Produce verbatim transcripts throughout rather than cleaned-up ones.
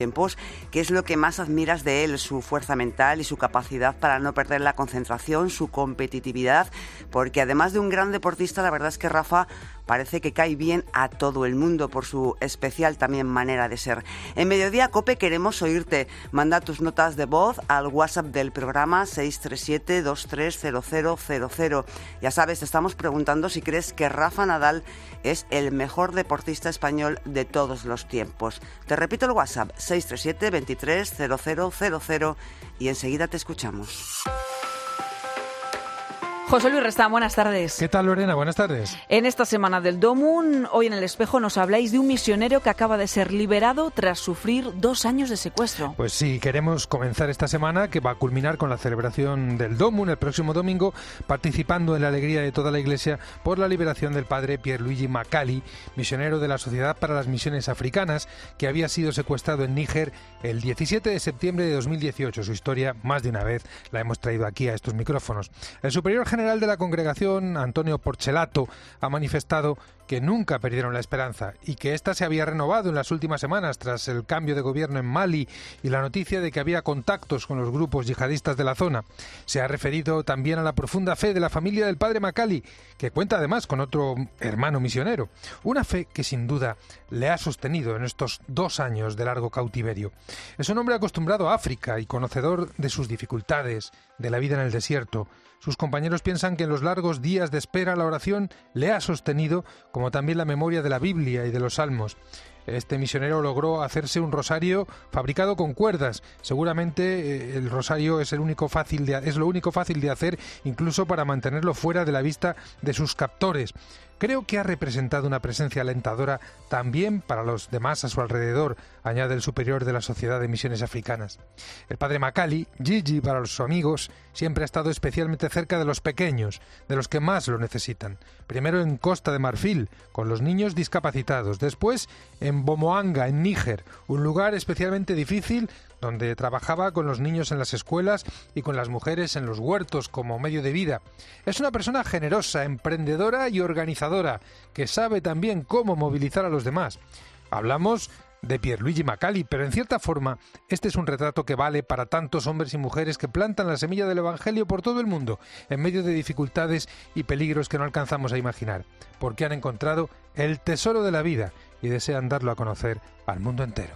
tiempos. ¿Qué es lo que más admiras de él? Su fuerza mental y su capacidad para no perder la concentración, su competitividad, porque además de un gran deportista, la verdad es que Rafa parece que cae bien a todo el mundo por su especial también manera de ser. En Mediodía Cope queremos oírte. Manda tus notas de voz al WhatsApp del programa seis tres siete, dos tres cero cero cero cero. Ya sabes, te estamos preguntando si crees que Rafa Nadal es el mejor deportista español de todos los tiempos. Te repito el WhatsApp, seis tres siete, veintitrés, cero cero cero cero, y enseguida te escuchamos. José Luis Restán, buenas tardes. ¿Qué tal, Lorena? Buenas tardes. En esta semana del Domun, hoy en El Espejo nos habláis de un misionero que acaba de ser liberado tras sufrir dos años de secuestro. Pues sí, queremos comenzar esta semana, que va a culminar con la celebración del Domun el próximo domingo, participando en la alegría de toda la Iglesia por la liberación del padre Pierluigi Macali, misionero de la Sociedad para las Misiones Africanas, que había sido secuestrado en Níger el diecisiete de septiembre de dos mil dieciocho. Su historia, más de una vez, la hemos traído aquí a estos micrófonos. El superior general general de la congregación, Antonio Porcelato, ha manifestado que nunca perdieron la esperanza y que ésta se había renovado en las últimas semanas tras el cambio de gobierno en Mali y la noticia de que había contactos con los grupos yihadistas de la zona. Se ha referido también a la profunda fe de la familia del padre Macali, que cuenta además con otro hermano misionero. Una fe que sin duda le ha sostenido en estos dos años de largo cautiverio. Es un hombre acostumbrado a África y conocedor de sus dificultades, de la vida en el desierto. Sus compañeros piensan que en los largos días de espera la oración le ha sostenido, como también la memoria de la Biblia y de los Salmos. Este misionero logró hacerse un rosario fabricado con cuerdas. Seguramente eh, el rosario es el único fácil de, es lo único fácil de hacer, incluso para mantenerlo fuera de la vista de sus captores. Creo que ha representado una presencia alentadora también para los demás a su alrededor, añade el superior de la Sociedad de Misiones Africanas. El padre Macali, Gigi para los amigos, siempre ha estado especialmente cerca de los pequeños, de los que más lo necesitan. Primero en Costa de Marfil, con los niños discapacitados. Después en Bomoanga, en Níger, un lugar especialmente difícil donde trabajaba con los niños en las escuelas y con las mujeres en los huertos como medio de vida. Es una persona generosa, emprendedora y organizadora, que sabe también cómo movilizar a los demás. Hablamos de Pierluigi Macali, pero en cierta forma este es un retrato que vale para tantos hombres y mujeres que plantan la semilla del Evangelio por todo el mundo, en medio de dificultades y peligros que no alcanzamos a imaginar, porque han encontrado el tesoro de la vida y desean darlo a conocer al mundo entero.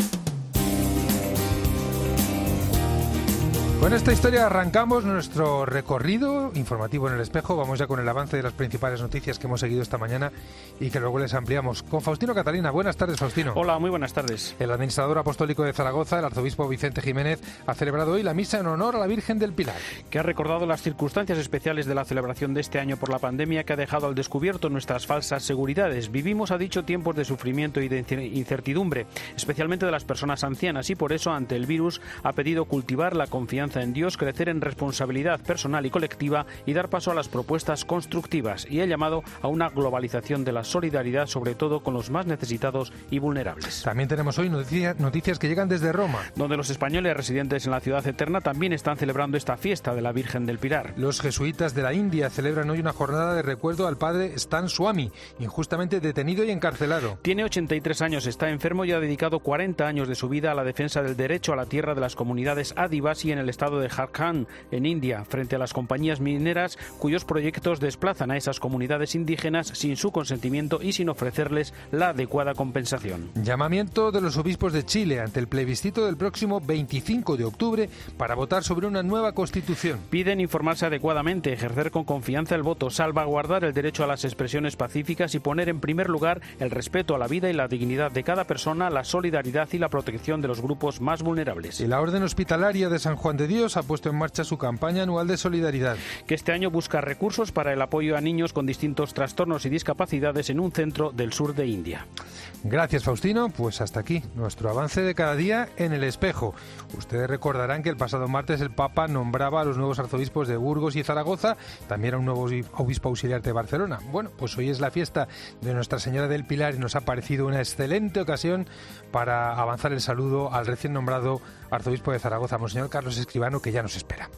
Con esta historia arrancamos nuestro recorrido informativo en El Espejo. Vamos ya con el avance de las principales noticias que hemos seguido esta mañana y que luego les ampliamos. Con Faustino Catalina. Buenas tardes, Faustino. Hola, muy buenas tardes. El administrador apostólico de Zaragoza, el arzobispo Vicente Jiménez, ha celebrado hoy la misa en honor a la Virgen del Pilar. Que ha recordado las circunstancias especiales de la celebración de este año por la pandemia, que ha dejado al descubierto nuestras falsas seguridades. Vivimos, ha dicho, tiempos de sufrimiento y de incertidumbre, especialmente de las personas ancianas, y por eso, ante el virus, ha pedido cultivar la confianza en Dios, crecer en responsabilidad personal y colectiva y dar paso a las propuestas constructivas, y ha llamado a una globalización de la solidaridad, sobre todo con los más necesitados y vulnerables. También tenemos hoy noticias, noticias que llegan desde Roma, donde los españoles residentes en la ciudad eterna también están celebrando esta fiesta de la Virgen del Pilar. Los jesuitas de la India celebran hoy una jornada de recuerdo al padre Stan Swami, injustamente detenido y encarcelado. Tiene ochenta y tres años, está enfermo y ha dedicado cuarenta años de su vida a la defensa del derecho a la tierra de las comunidades adivasi en el estado de Jharkhand, en India, frente a las compañías mineras cuyos proyectos desplazan a esas comunidades indígenas sin su consentimiento y sin ofrecerles la adecuada compensación. Llamamiento de los obispos de Chile ante el plebiscito del próximo veinticinco de octubre para votar sobre una nueva constitución. Piden informarse adecuadamente, ejercer con confianza el voto, salvaguardar el derecho a las expresiones pacíficas y poner en primer lugar el respeto a la vida y la dignidad de cada persona, la solidaridad y la protección de los grupos más vulnerables. Y la Orden Hospitalaria de San Juan de Dios ha puesto en marcha su campaña anual de solidaridad, que este año busca recursos para el apoyo a niños con distintos trastornos y discapacidades en un centro del sur de India. Gracias, Faustino. Pues hasta aquí nuestro avance de cada día en El Espejo. Ustedes recordarán que el pasado martes el Papa nombraba a los nuevos arzobispos de Burgos y Zaragoza, también a un nuevo obispo auxiliar de Barcelona. Bueno, pues hoy es la fiesta de Nuestra Señora del Pilar y nos ha parecido una excelente ocasión para avanzar el saludo al recién nombrado arzobispo de Zaragoza, Monseñor Carlos Escribano, que ya nos espera.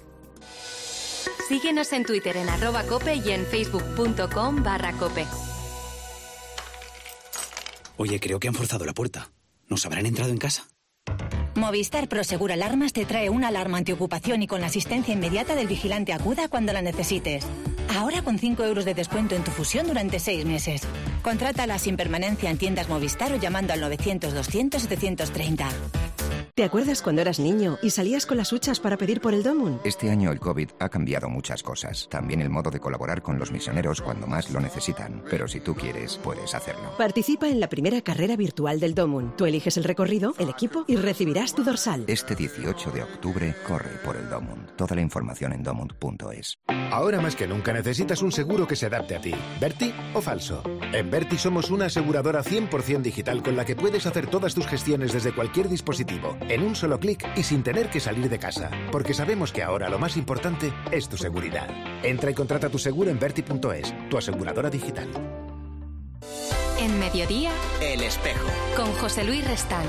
Síguenos en Twitter en arroba cope y en facebook.com barra cope. Oye, creo que han forzado la puerta. ¿Nos habrán entrado en casa? Movistar Prosegur Alarmas te trae una alarma antiocupación y con la asistencia inmediata del vigilante Acuda cuando la necesites. Ahora con cinco euros de descuento en tu fusión durante seis meses. Contrátala sin permanencia en tiendas Movistar o llamando al novecientos doscientos setecientos treinta. ¿Te acuerdas cuando eras niño y salías con las huchas para pedir por el Domun? Este año el COVID ha cambiado muchas cosas. También el modo de colaborar con los misioneros cuando más lo necesitan. Pero si tú quieres, puedes hacerlo. Participa en la primera carrera virtual del Domun. Tú eliges el recorrido, el equipo y recibirás tu dorsal. Este dieciocho de octubre, corre por el Domun. Toda la información en domund punto es. Ahora más que nunca necesitas un seguro que se adapte a ti. ¿Verti o falso? En Verti somos una aseguradora cien por ciento digital con la que puedes hacer todas tus gestiones desde cualquier dispositivo, en un solo clic y sin tener que salir de casa. Porque sabemos que ahora lo más importante es tu seguridad. Entra y contrata tu seguro en verti punto es, tu aseguradora digital. En Mediodía, El Espejo, con José Luis Restán.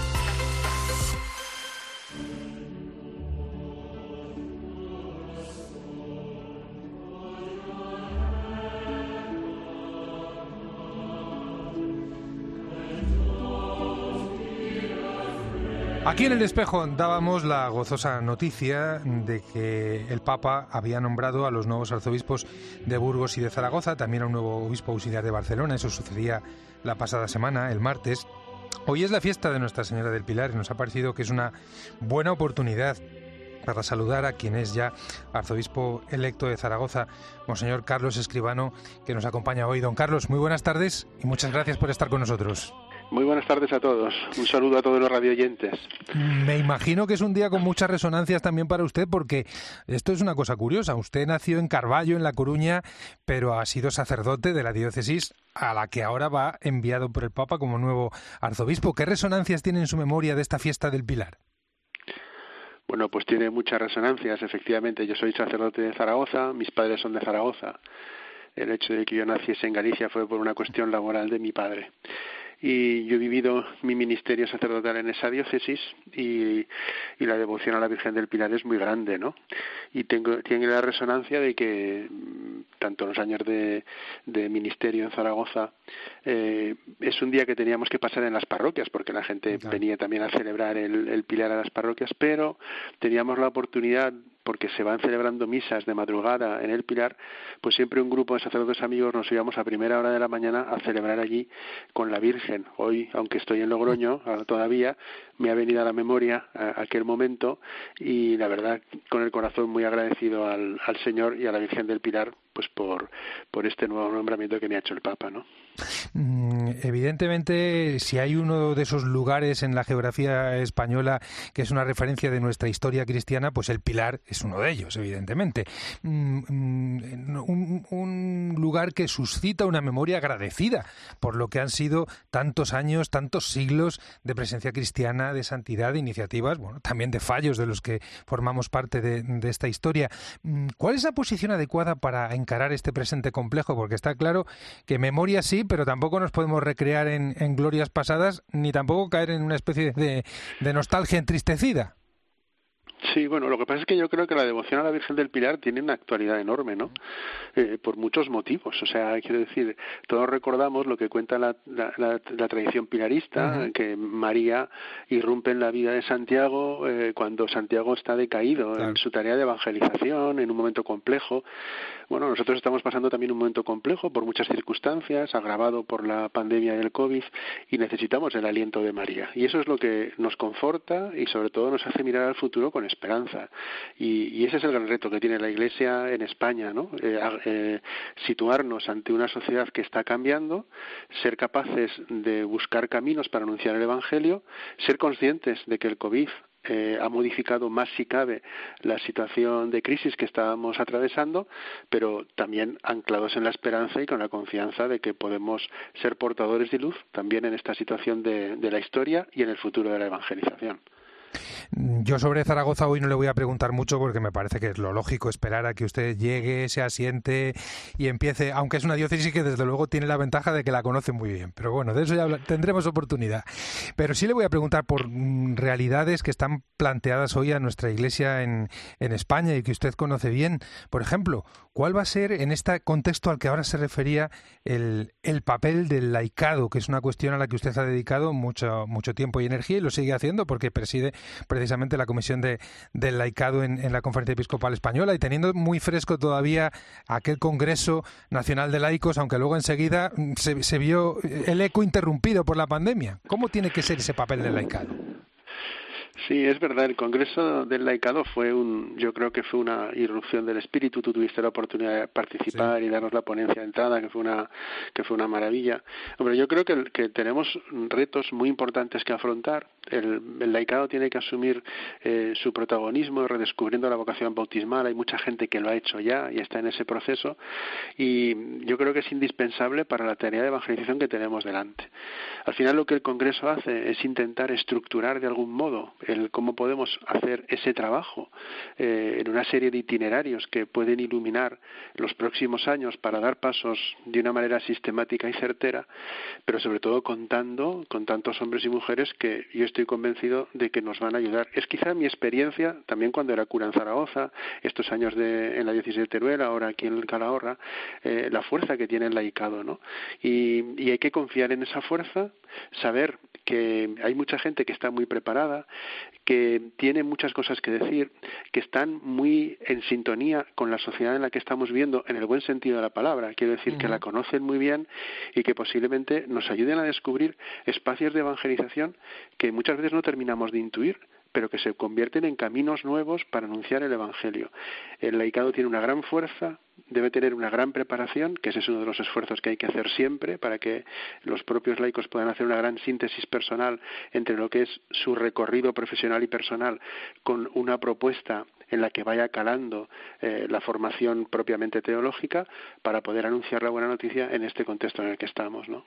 Aquí en El Espejo dábamos la gozosa noticia de que el Papa había nombrado a los nuevos arzobispos de Burgos y de Zaragoza, también a un nuevo obispo auxiliar de Barcelona. Eso sucedía la pasada semana, el martes. Hoy es la fiesta de Nuestra Señora del Pilar y nos ha parecido que es una buena oportunidad para saludar a quien es ya arzobispo electo de Zaragoza, Monseñor Carlos Escribano, que nos acompaña hoy. Don Carlos, muy buenas tardes y muchas gracias por estar con nosotros. Muy buenas tardes a todos. Un saludo a todos los radioyentes. Me imagino que es un día con muchas resonancias también para usted, porque esto es una cosa curiosa. Usted nació en Carballo, en La Coruña, pero ha sido sacerdote de la diócesis a la que ahora va enviado por el Papa como nuevo arzobispo. ¿Qué resonancias tiene en su memoria de esta fiesta del Pilar? Bueno, pues tiene muchas resonancias. Efectivamente, yo soy sacerdote de Zaragoza, mis padres son de Zaragoza. El hecho de que yo naciese en Galicia fue por una cuestión laboral de mi padre. Y yo he vivido mi ministerio sacerdotal en esa diócesis y, y la devoción a la Virgen del Pilar es muy grande, ¿no? Y tengo, tiene la resonancia de que tanto en los años de, de ministerio en Zaragoza eh, es un día que teníamos que pasar en las parroquias porque la gente claro. venía también a celebrar el, el Pilar a las parroquias, pero teníamos la oportunidad, porque se van celebrando misas de madrugada en el Pilar, pues siempre un grupo de sacerdotes amigos nos íbamos a primera hora de la mañana a celebrar allí con la Virgen. Hoy, aunque estoy en Logroño todavía, me ha venido a la memoria a aquel momento y la verdad con el corazón muy agradecido al, al Señor y a la Virgen del Pilar pues por, por este nuevo nombramiento que me ha hecho el Papa, ¿no? Evidentemente, si hay uno de esos lugares en la geografía española que es una referencia de nuestra historia cristiana, pues el Pilar es uno de ellos, evidentemente. Un, un lugar que suscita una memoria agradecida por lo que han sido tantos años, tantos siglos de presencia cristiana, de santidad, de iniciativas, bueno, también de fallos de los que formamos parte de, de esta historia. ¿Cuál es la posición adecuada para encarar este presente complejo? Porque está claro que memoria sí, pero tampoco nos podemos recrear en, en glorias pasadas, ni tampoco caer en una especie de, de nostalgia entristecida. Sí, bueno, lo que pasa es que yo creo que la devoción a la Virgen del Pilar tiene una actualidad enorme, ¿no? Eh, por muchos motivos. O sea, quiero decir, todos recordamos lo que cuenta la, la, la, la tradición pilarista, uh-huh. que María irrumpe en la vida de Santiago eh, cuando Santiago está decaído claro. en su tarea de evangelización, en un momento complejo. Bueno, nosotros estamos pasando también un momento complejo por muchas circunstancias, agravado por la pandemia del COVID, y necesitamos el aliento de María. Y eso es lo que nos conforta y sobre todo nos hace mirar al futuro con esperanza. Y, y ese es el gran reto que tiene la Iglesia en España, ¿no? Eh, eh, situarnos ante una sociedad que está cambiando, ser capaces de buscar caminos para anunciar el Evangelio, ser conscientes de que el COVID Eh, ha modificado más si cabe la situación de crisis que estábamos atravesando, pero también anclados en la esperanza y con la confianza de que podemos ser portadores de luz también en esta situación de, de la historia y en el futuro de la evangelización. Yo sobre Zaragoza hoy no le voy a preguntar mucho porque me parece que es lo lógico esperar a que usted llegue, se asiente y empiece, aunque es una diócesis que desde luego tiene la ventaja de que la conoce muy bien. Pero bueno, de eso ya tendremos oportunidad. Pero sí le voy a preguntar por mm, realidades que están planteadas hoy a nuestra Iglesia en, en España y que usted conoce bien. Por ejemplo, ¿cuál va a ser en este contexto al que ahora se refería el, el papel del laicado, que es una cuestión a la que usted ha dedicado mucho, mucho tiempo y energía y lo sigue haciendo porque preside precisamente la Comisión de, del Laicado en, en la Conferencia Episcopal Española y teniendo muy fresco todavía aquel Congreso Nacional de Laicos, aunque luego enseguida se, se vio el eco interrumpido por la pandemia? ¿Cómo tiene que ser ese papel del laicado? Sí, es verdad, el Congreso del Laicado fue un, yo creo que fue una irrupción del espíritu. Tú tuviste la oportunidad de participar sí. y darnos la ponencia de entrada, que fue una, que fue una maravilla. Hombre, yo creo que, que tenemos retos muy importantes que afrontar. El, el laicado tiene que asumir eh, su protagonismo, redescubriendo la vocación bautismal. Hay mucha gente que lo ha hecho ya y está en ese proceso. Y yo creo que es indispensable para la tarea de evangelización que tenemos delante. Al final, lo que el Congreso hace es intentar estructurar de algún modo el cómo podemos hacer ese trabajo eh, en una serie de itinerarios que pueden iluminar los próximos años para dar pasos de una manera sistemática y certera, pero sobre todo contando con tantos hombres y mujeres que yo estoy convencido de que nos van a ayudar. Es quizá mi experiencia, también cuando era cura en Zaragoza, estos años de, en la diócesis de Teruel, ahora aquí en el Calahorra, eh, la fuerza que tiene el laicado, ¿no? Y, y hay que confiar en esa fuerza, saber que hay mucha gente que está muy preparada, que tiene muchas cosas que decir, que están muy en sintonía con la sociedad en la que estamos viviendo, en el buen sentido de la palabra. Quiero decir, uh-huh. que la conocen muy bien y que posiblemente nos ayuden a descubrir espacios de evangelización que muchas veces no terminamos de intuir, pero que se convierten en caminos nuevos para anunciar el Evangelio. El laicado tiene una gran fuerza, debe tener una gran preparación, que ese es uno de los esfuerzos que hay que hacer siempre para que los propios laicos puedan hacer una gran síntesis personal entre lo que es su recorrido profesional y personal con una propuesta en la que vaya calando eh, la formación propiamente teológica para poder anunciar la buena noticia en este contexto en el que estamos, ¿no?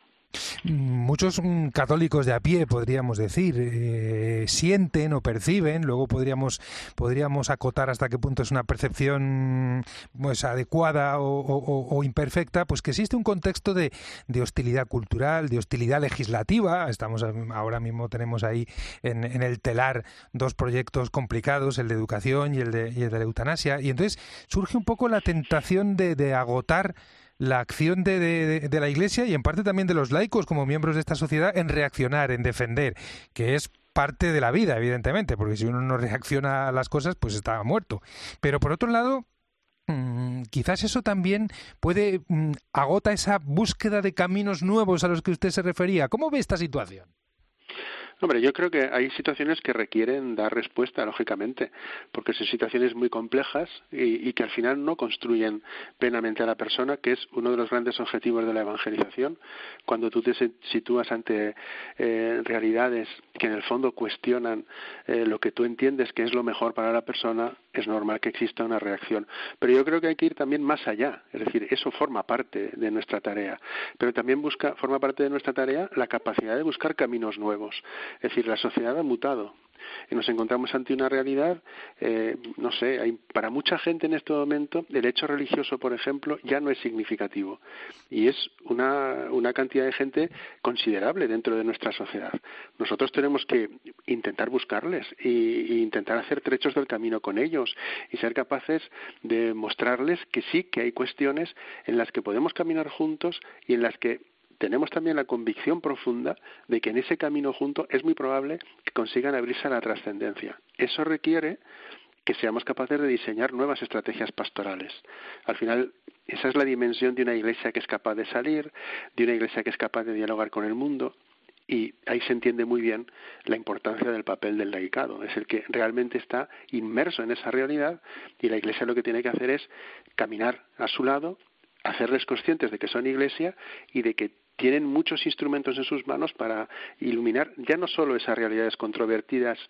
Muchos mm, católicos de a pie, podríamos decir, eh, sienten o perciben, luego podríamos podríamos acotar hasta qué punto es una percepción pues adecuada o, o, o imperfecta, pues que existe un contexto de, de hostilidad cultural, de hostilidad legislativa. Estamos ahora mismo tenemos ahí en, en el telar dos proyectos complicados, el de educación y el de, y el de la eutanasia, y entonces surge un poco la tentación de, de agotar la acción de, de, de la Iglesia y en parte también de los laicos como miembros de esta sociedad en reaccionar, en defender, que es parte de la vida, evidentemente, porque si uno no reacciona a las cosas, pues está muerto. Pero por otro lado, mmm, quizás eso también puede mmm, agota esa búsqueda de caminos nuevos a los que usted se refería. ¿Cómo ve esta situación? Hombre, yo creo que hay situaciones que requieren dar respuesta, lógicamente, porque son situaciones muy complejas y, y que al final no construyen plenamente a la persona, que es uno de los grandes objetivos de la evangelización. Cuando tú te sitúas ante eh, realidades que en el fondo cuestionan eh, lo que tú entiendes que es lo mejor para la persona, es normal que exista una reacción. Pero yo creo que hay que ir también más allá, es decir, eso forma parte de nuestra tarea, pero también busca, forma parte de nuestra tarea la capacidad de buscar caminos nuevos. Es decir, la sociedad ha mutado y nos encontramos ante una realidad, eh, no sé, hay, para mucha gente en este momento el hecho religioso, por ejemplo, ya no es significativo y es una, una cantidad de gente considerable dentro de nuestra sociedad. Nosotros tenemos que intentar buscarles y, y intentar hacer trechos del camino con ellos y ser capaces de mostrarles que sí, que hay cuestiones en las que podemos caminar juntos y en las que tenemos también la convicción profunda de que en ese camino junto es muy probable que consigan abrirse a la trascendencia. Eso requiere que seamos capaces de diseñar nuevas estrategias pastorales. Al final, esa es la dimensión de una iglesia que es capaz de salir, de una iglesia que es capaz de dialogar con el mundo, y ahí se entiende muy bien la importancia del papel del laicado. Es el que realmente está inmerso en esa realidad y la iglesia lo que tiene que hacer es caminar a su lado, hacerles conscientes de que son iglesia y de que tienen muchos instrumentos en sus manos para iluminar ya no solo esas realidades controvertidas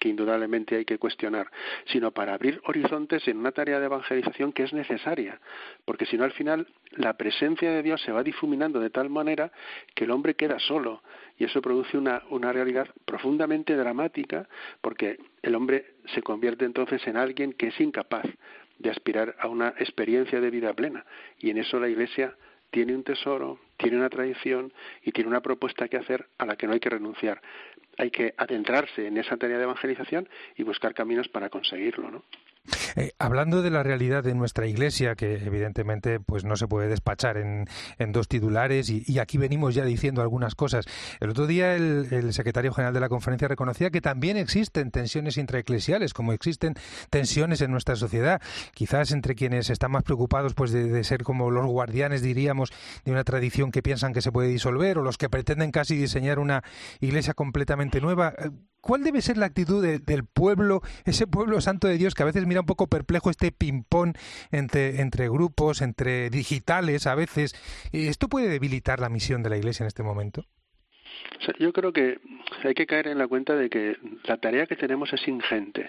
que indudablemente hay que cuestionar, sino para abrir horizontes en una tarea de evangelización que es necesaria, porque si no al final la presencia de Dios se va difuminando de tal manera que el hombre queda solo, y eso produce una, una realidad profundamente dramática, porque el hombre se convierte entonces en alguien que es incapaz de aspirar a una experiencia de vida plena, y en eso la Iglesia tiene un tesoro, tiene una tradición y tiene una propuesta que hacer a la que no hay que renunciar. Hay que adentrarse en esa tarea de evangelización y buscar caminos para conseguirlo, ¿no? Eh, hablando de la realidad de nuestra Iglesia, que evidentemente pues no se puede despachar en, en dos titulares, y, y aquí venimos ya diciendo algunas cosas. El otro día el, el secretario general de la conferencia reconocía que también existen tensiones intraeclesiales, como existen tensiones en nuestra sociedad, quizás entre quienes están más preocupados pues de, de ser como los guardianes, diríamos, de una tradición que piensan que se puede disolver, o los que pretenden casi diseñar una Iglesia completamente nueva. ¿Cuál debe ser la actitud de, del pueblo, ese pueblo santo de Dios que a veces mira un poco perplejo este ping-pong entre, entre grupos, entre digitales a veces? ¿Esto puede debilitar la misión de la Iglesia en este momento? O sea, yo creo que hay que caer en la cuenta de que la tarea que tenemos es ingente.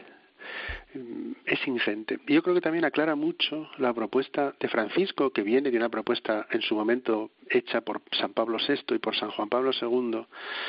Es ingente. Y yo creo que también aclara mucho la propuesta de Francisco, que viene de una propuesta en su momento hecha por San Pablo sexto y por San Juan Pablo segundo,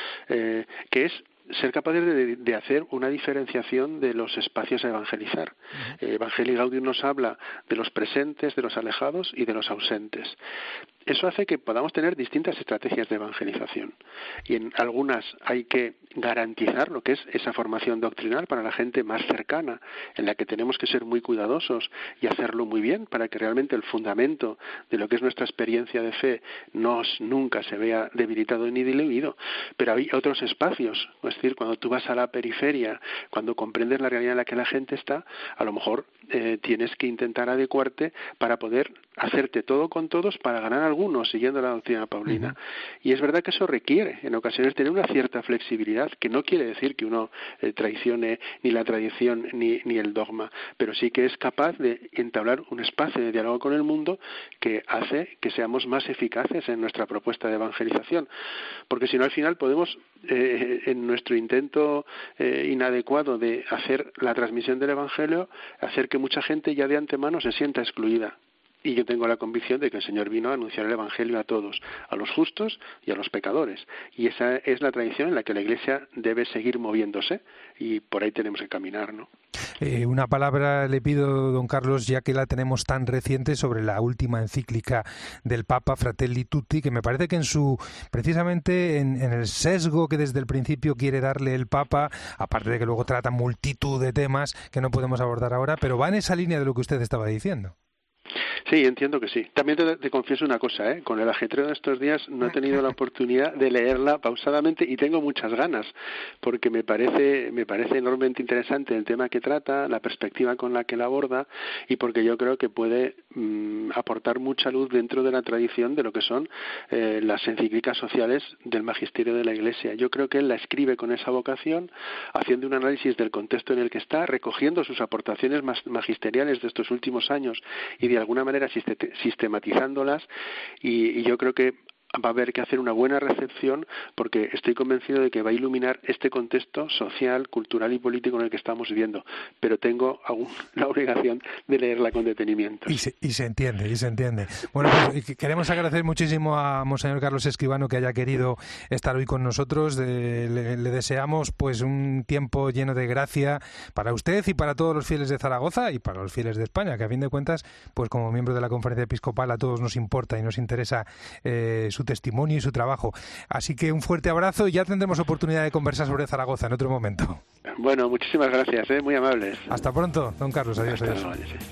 eh, que es ser capaces de, de hacer una diferenciación de los espacios a evangelizar. Uh-huh. eh, Evangelii Gaudium nos habla de los presentes, de los alejados y de los ausentes. Eso hace que podamos tener distintas estrategias de evangelización, y en algunas hay que garantizar lo que es esa formación doctrinal para la gente más cercana, en la que tenemos que ser muy cuidadosos y hacerlo muy bien para que realmente el fundamento de lo que es nuestra experiencia de fe no nunca se vea debilitado ni diluido. Pero hay otros espacios, es decir, cuando tú vas a la periferia, cuando comprendes la realidad en la que la gente está, a lo mejor eh, tienes que intentar adecuarte para poder hacerte todo con todos para ganar algunos, siguiendo la doctrina paulina. Uh-huh. Y es verdad que eso requiere, en ocasiones, tener una cierta flexibilidad, que no quiere decir que uno eh, traicione ni la tradición ni, ni el dogma, pero sí que es capaz de entablar un espacio de diálogo con el mundo que hace que seamos más eficaces en nuestra propuesta de evangelización. Porque si no, al final podemos, eh, en nuestro intento eh, inadecuado de hacer la transmisión del Evangelio, hacer que mucha gente ya de antemano se sienta excluida. Y yo tengo la convicción de que el Señor vino a anunciar el Evangelio a todos, a los justos y a los pecadores. Y esa es la tradición en la que la Iglesia debe seguir moviéndose, y por ahí tenemos que caminar, ¿no? Eh, una palabra le pido, don Carlos, ya que la tenemos tan reciente, sobre la última encíclica del Papa, Fratelli Tutti, que me parece que en su, precisamente en, en el sesgo que desde el principio quiere darle el Papa, aparte de que luego trata multitud de temas que no podemos abordar ahora, pero va en esa línea de lo que usted estaba diciendo. Sí, entiendo que sí. También te, te confieso una cosa, ¿eh? Con el ajetreo de estos días no he tenido la oportunidad de leerla pausadamente, y tengo muchas ganas, porque me parece me parece enormemente interesante el tema que trata, la perspectiva con la que la aborda, y porque yo creo que puede mmm, aportar mucha luz dentro de la tradición de lo que son eh, las encíclicas sociales del magisterio de la Iglesia. Yo creo que él la escribe con esa vocación, haciendo un análisis del contexto en el que está, recogiendo sus aportaciones más magisteriales de estos últimos años y de alguna manera sistematizándolas, y, y yo creo que va a haber que hacer una buena recepción, porque estoy convencido de que va a iluminar este contexto social, cultural y político en el que estamos viviendo, pero tengo aún la obligación de leerla con detenimiento. Y se, y se entiende, y se entiende. Bueno, pues queremos agradecer muchísimo a Monseñor Carlos Escribano que haya querido estar hoy con nosotros. De, le, le deseamos pues un tiempo lleno de gracia para usted y para todos los fieles de Zaragoza y para los fieles de España, que a fin de cuentas, pues como miembro de la Conferencia Episcopal a todos nos importa y nos interesa eh, su testimonio y su trabajo. Así que un fuerte abrazo, y ya tendremos oportunidad de conversar sobre Zaragoza en otro momento. Bueno, muchísimas gracias, ¿eh? Muy amables. Hasta pronto, don Carlos. Adiós. Hasta adiós. luego, adiós.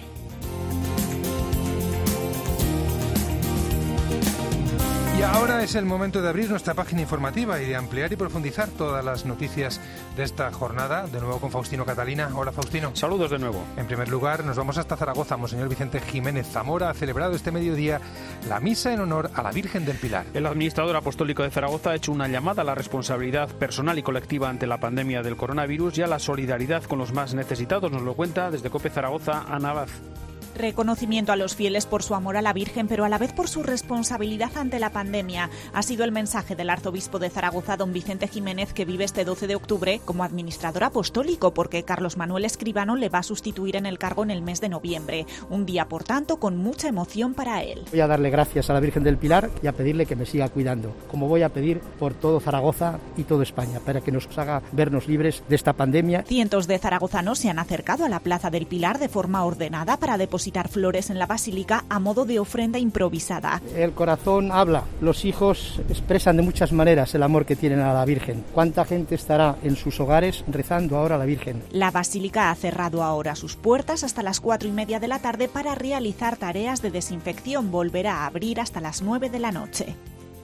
Y ahora es el momento de abrir nuestra página informativa y de ampliar y profundizar todas las noticias de esta jornada. De nuevo con Faustino Catalina. Hola, Faustino. Saludos de nuevo. En primer lugar, nos vamos hasta Zaragoza. Monseñor Vicente Jiménez Zamora ha celebrado este mediodía la misa en honor a la Virgen del Pilar. El administrador apostólico de Zaragoza ha hecho una llamada a la responsabilidad personal y colectiva ante la pandemia del coronavirus y a la solidaridad con los más necesitados. Nos lo cuenta desde COPE Zaragoza, Ana Abad. Reconocimiento a los fieles por su amor a la Virgen, pero a la vez por su responsabilidad ante la pandemia. Ha sido el mensaje del arzobispo de Zaragoza, don Vicente Jiménez, que vive este doce de octubre como administrador apostólico, porque Carlos Manuel Escribano le va a sustituir en el cargo en el mes de noviembre. Un día, por tanto, con mucha emoción para él. Voy a darle gracias a la Virgen del Pilar y a pedirle que me siga cuidando, como voy a pedir por todo Zaragoza y todo España, para que nos haga vernos libres de esta pandemia. Cientos de zaragozanos se han acercado a la Plaza del Pilar de forma ordenada para depositar flores en la basílica a modo de ofrenda improvisada. El corazón habla, los hijos expresan de muchas maneras el amor que tienen a la Virgen. ¿Cuánta gente estará en sus hogares rezando ahora a la Virgen? La basílica ha cerrado ahora sus puertas hasta las cuatro y media de la tarde para realizar tareas de desinfección. Volverá a abrir hasta las nueve de la noche.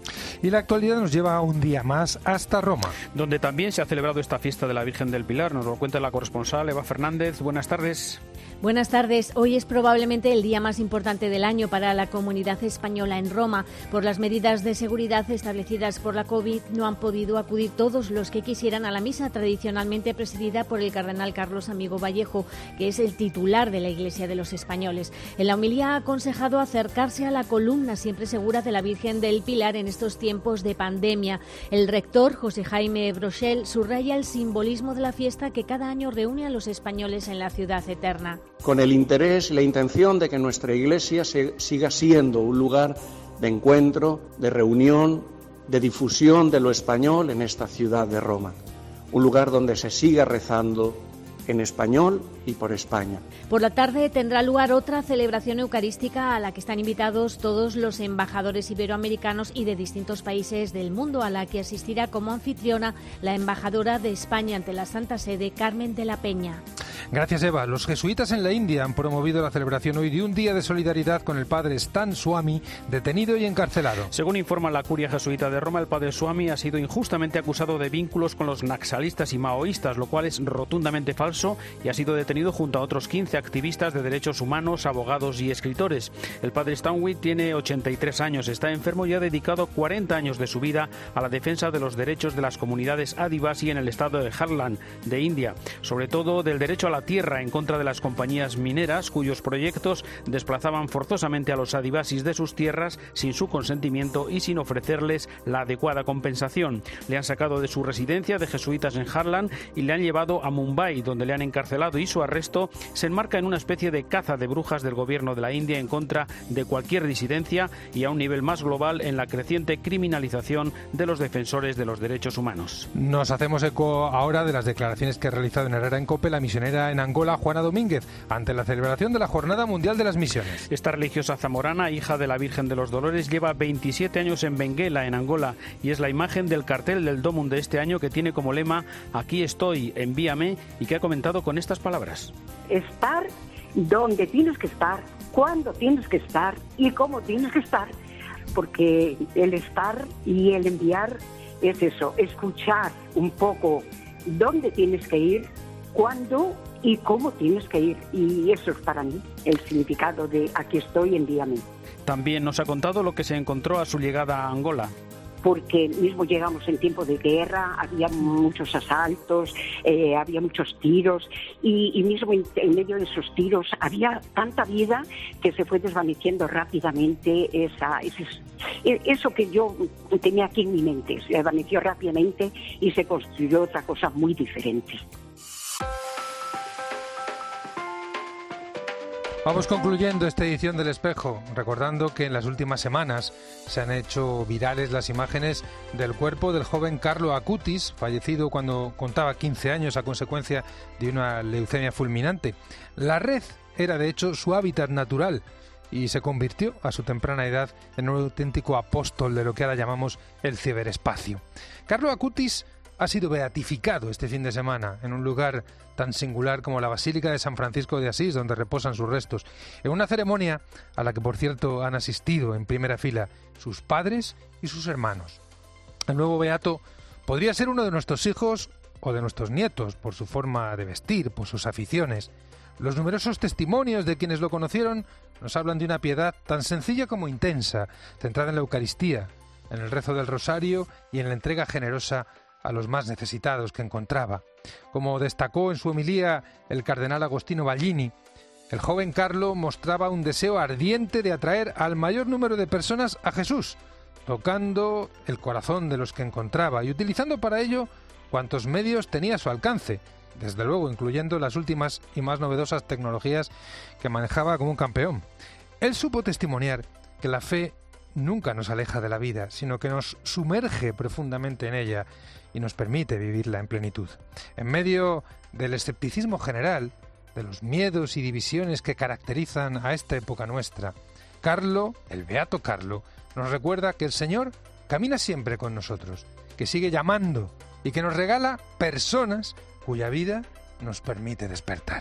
Y la actualidad nos lleva un día más hasta Roma, donde también se ha celebrado esta fiesta de la Virgen del Pilar. Nos lo cuenta la corresponsal Eva Fernández. Buenas tardes. Buenas tardes. Hoy es probablemente el día más importante del año para la comunidad española en Roma. Por las medidas de seguridad establecidas por la COVID, no han podido acudir todos los que quisieran a la misa tradicionalmente presidida por el cardenal Carlos Amigo Vallejo, que es el titular de la Iglesia de los Españoles. En la homilía ha aconsejado acercarse a la columna siempre segura de la Virgen del Pilar en estos tiempos de pandemia. El rector, José Jaime Brochel, subraya el simbolismo de la fiesta que cada año reúne a los españoles en la ciudad eterna. Con el interés y la intención de que nuestra Iglesia se, siga siendo un lugar de encuentro, de reunión, de difusión de lo español en esta ciudad de Roma. Un lugar donde se siga rezando en español y por España. Por la tarde tendrá lugar otra celebración eucarística a la que están invitados todos los embajadores iberoamericanos y de distintos países del mundo, a la que asistirá como anfitriona la embajadora de España ante la Santa Sede, Carmen de la Peña. Gracias, Eva. Los jesuitas en la India han promovido la celebración hoy de un día de solidaridad con el padre Stan Swami, detenido y encarcelado. Según informa la Curia Jesuita de Roma, el padre Swami ha sido injustamente acusado de vínculos con los naxalistas y maoístas, lo cual es rotundamente falso, y ha sido detenido junto a otros quince activistas de derechos humanos, abogados y escritores. El padre Stanwy tiene ochenta y tres años, está enfermo y ha dedicado cuarenta años de su vida a la defensa de los derechos de las comunidades adivasi en el estado de Jharkhand, de India, sobre todo del derecho a la tierra en contra de las compañías mineras cuyos proyectos desplazaban forzosamente a los adivasis de sus tierras sin su consentimiento y sin ofrecerles la adecuada compensación. Le han sacado de su residencia de jesuitas en Jharkhand y le han llevado a Mumbai, donde le han encarcelado, y su arresto se enmarca en una especie de caza de brujas del gobierno de la India en contra de cualquier disidencia y a un nivel más global en la creciente criminalización de los defensores de los derechos humanos. Nos hacemos eco ahora de las declaraciones que ha realizado en Herrera en COPE la misionera en Angola, Juana Domínguez, ante la celebración de la Jornada Mundial de las Misiones. Esta religiosa zamorana, hija de la Virgen de los Dolores, lleva veintisiete años en Benguela, en Angola, y es la imagen del cartel del Domum de este año, que tiene como lema "Aquí estoy, envíame", y que ha comentado con estas palabras. Estar donde tienes que estar, cuando tienes que estar y cómo tienes que estar, porque el estar y el enviar es eso, escuchar un poco dónde tienes que ir, cuándo y cómo tienes que ir. Y eso es para mí el significado de "aquí estoy, envíame". También nos ha contado lo que se encontró a su llegada a Angola. Porque mismo llegamos en tiempo de guerra, había muchos asaltos, eh, había muchos tiros y, y mismo en, en medio de esos tiros había tanta vida que se fue desvaneciendo rápidamente esa, ese, eso que yo tenía aquí en mi mente. Se desvaneció rápidamente y se construyó otra cosa muy diferente. Vamos concluyendo esta edición del Espejo, recordando que en las últimas semanas se han hecho virales las imágenes del cuerpo del joven Carlo Acutis, fallecido cuando contaba quince años a consecuencia de una leucemia fulminante. La red era de hecho su hábitat natural y se convirtió a su temprana edad en un auténtico apóstol de lo que ahora llamamos el ciberespacio. Carlo Acutis ha sido beatificado este fin de semana en un lugar tan singular como la Basílica de San Francisco de Asís, donde reposan sus restos, en una ceremonia a la que, por cierto, han asistido en primera fila sus padres y sus hermanos. El nuevo beato podría ser uno de nuestros hijos o de nuestros nietos, por su forma de vestir, por sus aficiones. Los numerosos testimonios de quienes lo conocieron nos hablan de una piedad tan sencilla como intensa, centrada en la Eucaristía, en el rezo del rosario y en la entrega generosa a los más necesitados que encontraba. Como destacó en su homilía el cardenal Agostino Ballini, el joven Carlo mostraba un deseo ardiente de atraer al mayor número de personas a Jesús, tocando el corazón de los que encontraba y utilizando para ello cuantos medios tenía a su alcance, desde luego incluyendo las últimas y más novedosas tecnologías que manejaba como un campeón. Él supo testimoniar que la fe nunca nos aleja de la vida, sino que nos sumerge profundamente en ella y nos permite vivirla en plenitud. En medio del escepticismo general, de los miedos y divisiones que caracterizan a esta época nuestra, Carlo, el beato Carlo, nos recuerda que el Señor camina siempre con nosotros, que sigue llamando y que nos regala personas cuya vida nos permite despertar.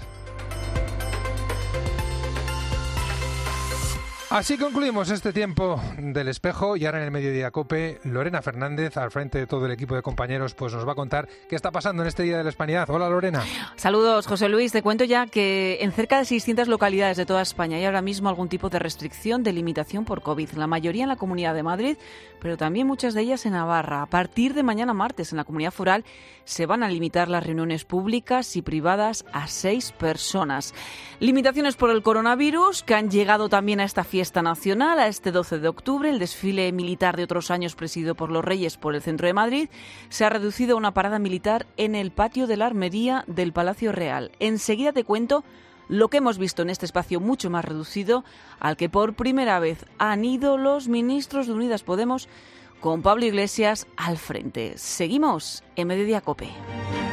Así concluimos este tiempo del espejo y ahora en el Mediodía COPE, Lorena Fernández, al frente de todo el equipo de compañeros, pues nos va a contar qué está pasando en este Día de la Hispanidad. Hola, Lorena. Saludos, José Luis. Te cuento ya que en cerca de seiscientas localidades de toda España hay ahora mismo algún tipo de restricción de limitación por COVID. La mayoría en la Comunidad de Madrid, pero también muchas de ellas en Navarra. A partir de mañana martes en la Comunidad Foral se van a limitar las reuniones públicas y privadas a seis personas. Limitaciones por el coronavirus que han llegado también a esta fiesta nacional, a este doce de octubre. El desfile militar de otros años presidido por los Reyes por el centro de Madrid se ha reducido a una parada militar en el patio de la Armería del Palacio Real. Enseguida te cuento lo que hemos visto en este espacio mucho más reducido al que por primera vez han ido los ministros de Unidas Podemos con Pablo Iglesias al frente. Seguimos en Mediodía COPE.